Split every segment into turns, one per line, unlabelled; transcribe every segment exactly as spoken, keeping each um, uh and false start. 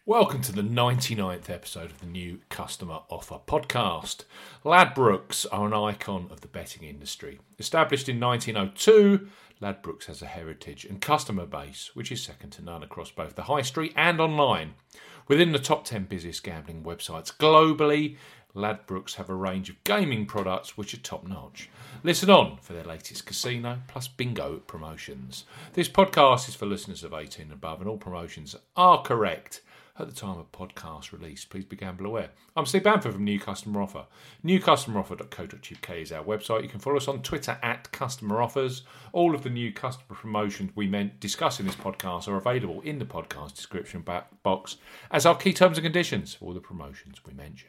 Welcome to the ninety-ninth episode of the New Customer Offer podcast. Ladbrokes are an icon of the betting industry. Established in nineteen oh two, Ladbrokes has a heritage and customer base which is second to none across both the high street and online. Within the top ten busiest gambling websites globally, Ladbrokes have a range of gaming products which are top-notch. Listen on for their latest casino plus bingo promotions. This podcast is for listeners of eighteen and above, and all promotions are correct at the time of podcast release. Please be gamble aware. I'm Steve Bamford from New Customer Offer. new customer offer dot co dot uk is our website. You can follow us on Twitter at Customer Offers. All of the new customer promotions we meant discuss in this podcast are available in the podcast description box as our key terms and conditions for all the promotions we mention.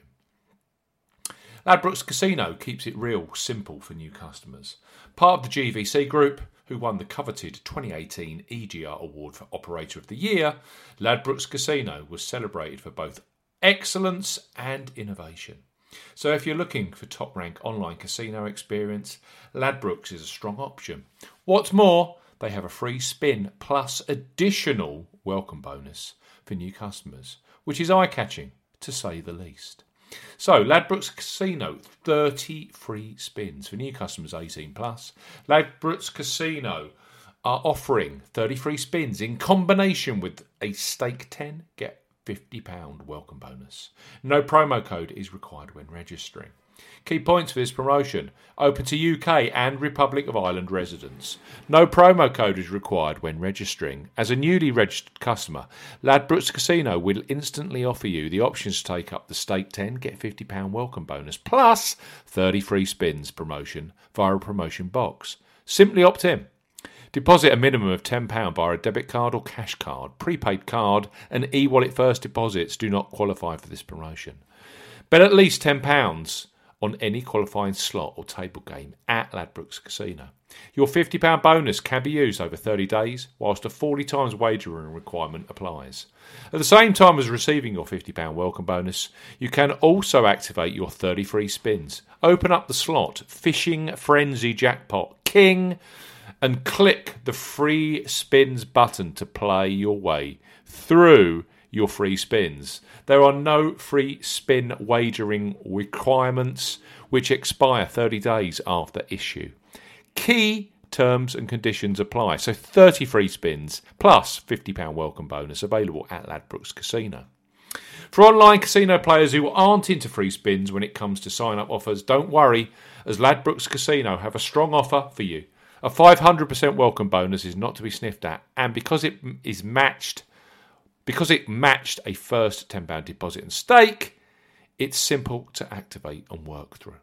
Ladbrokes Casino keeps it real simple for new customers. Part of the G V C Group, who won the coveted twenty eighteen E G R Award for Operator of the Year, Ladbrokes Casino was celebrated for both excellence and innovation. So if you're looking for top-rank online casino experience, Ladbrokes is a strong option. What's more, they have a free spin plus additional welcome bonus for new customers, which is eye-catching, to say the least. So, Ladbrokes Casino, thirty free spins for new customers eighteen plus. Ladbrokes Casino are offering thirty free spins in combination with a stake ten, get fifty pounds welcome bonus. No promo code is required when registering. Key points for this promotion: open to U K and Republic of Ireland residents. No promo code is required when registering. As a newly registered customer, Ladbrokes Casino will instantly offer you the options to take up the stake ten, get fifty pounds welcome bonus, plus thirty free spins promotion via a promotion box. Simply opt in. Deposit a minimum of ten pounds via a debit card or cash card. Prepaid card and e-wallet first deposits do not qualify for this promotion. Bet at least ten pounds on any qualifying slot or table game at Ladbrokes Casino. Your fifty pounds bonus can be used over thirty days, whilst a forty times wagering requirement applies. At the same time as receiving your fifty pounds welcome bonus, you can also activate your thirty free spins. Open up the slot, Fishing Frenzy Jackpot King, and click the free spins button to play your way through your free spins. There are no free spin wagering requirements which expire thirty days after issue. Key terms and conditions apply. So thirty free spins plus fifty pounds welcome bonus available at Ladbrokes Casino. For online casino players who aren't into free spins when it comes to sign-up offers, don't worry, as Ladbrokes Casino have a strong offer for you. A five hundred percent welcome bonus is not to be sniffed at, and because it is matched Because it matched a first ten pounds deposit and stake, it's simple to activate and work through.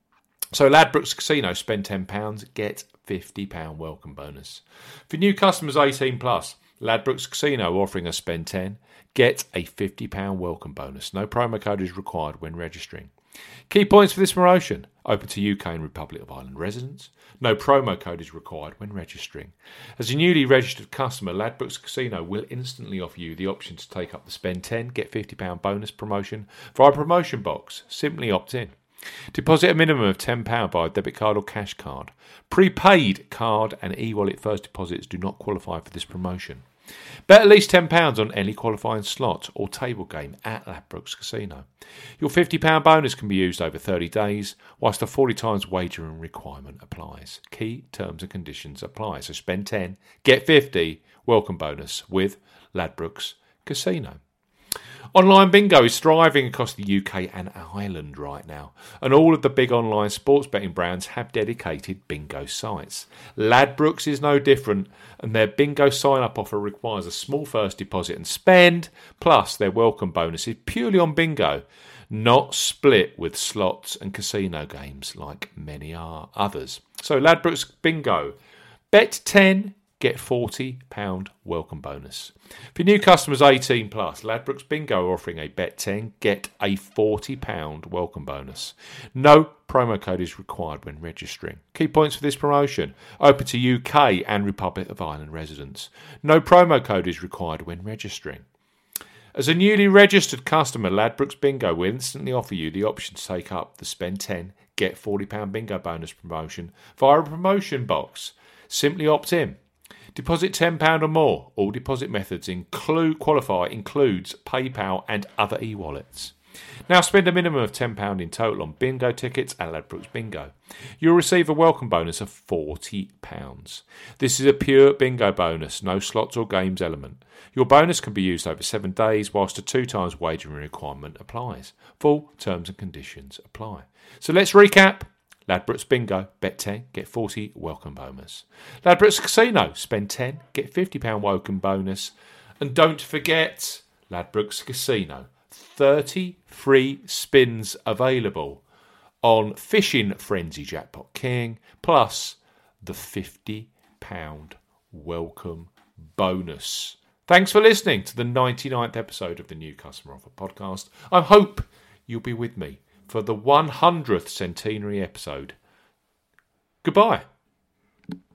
So Ladbrokes Casino, spend ten pounds, get fifty pounds welcome bonus. For new customers eighteen plus, Ladbrokes Casino offering a spend ten, get a fifty pounds welcome bonus. No promo code is required when registering. Key points for this promotion: open to U K and Republic of Ireland residents. No promo code is required when registering. As a newly registered customer, Ladbrokes Casino will instantly offer you the option to take up the spend ten, get fifty pounds bonus promotion via a promotion box. Simply opt in. Deposit a minimum of ten pounds via debit card or cash card. Prepaid card and e-wallet first deposits do not qualify for this promotion. Bet at least ten pounds on any qualifying slot or table game at Ladbrokes Casino. Your fifty pounds bonus can be used over thirty days, whilst a forty times wagering requirement applies. Key terms and conditions apply. So spend ten, get fifty, welcome bonus with Ladbrokes Casino. Online bingo is thriving across the U K and Ireland right now, and all of the big online sports betting brands have dedicated bingo sites. Ladbrokes is no different, and their bingo sign-up offer requires a small first deposit and spend, plus their welcome bonus is purely on bingo, not split with slots and casino games like many are others. So Ladbrokes Bingo, bet ten, get forty pounds welcome bonus. For new customers eighteen plus, Ladbrokes Bingo are offering a bet ten, get a forty pounds welcome bonus. No promo code is required when registering. Key points for this promotion: open to U K and Republic of Ireland residents. No promo code is required when registering. As a newly registered customer, Ladbrokes Bingo will instantly offer you the option to take up the spend ten, get forty pounds bingo bonus promotion via a promotion box. Simply opt in. Deposit ten pounds or more. All deposit methods include qualify includes PayPal and other e-wallets. Now spend a minimum of ten pounds in total on bingo tickets at Ladbrokes Bingo. You'll receive a welcome bonus of forty pounds. This is a pure bingo bonus, no slots or games element. Your bonus can be used over seven days whilst a two times wagering requirement applies. Full terms and conditions apply. So let's recap. Ladbrokes Bingo, bet ten, get forty, welcome bonus. Ladbrokes Casino, spend ten, get fifty pounds welcome bonus. And don't forget, Ladbrokes Casino, thirty free spins available on Fishing Frenzy Jackpot King, plus the fifty pounds welcome bonus. Thanks for listening to the ninety-ninth episode of the New Customer Offer podcast. I hope you'll be with me for the one hundredth centenary episode. Goodbye.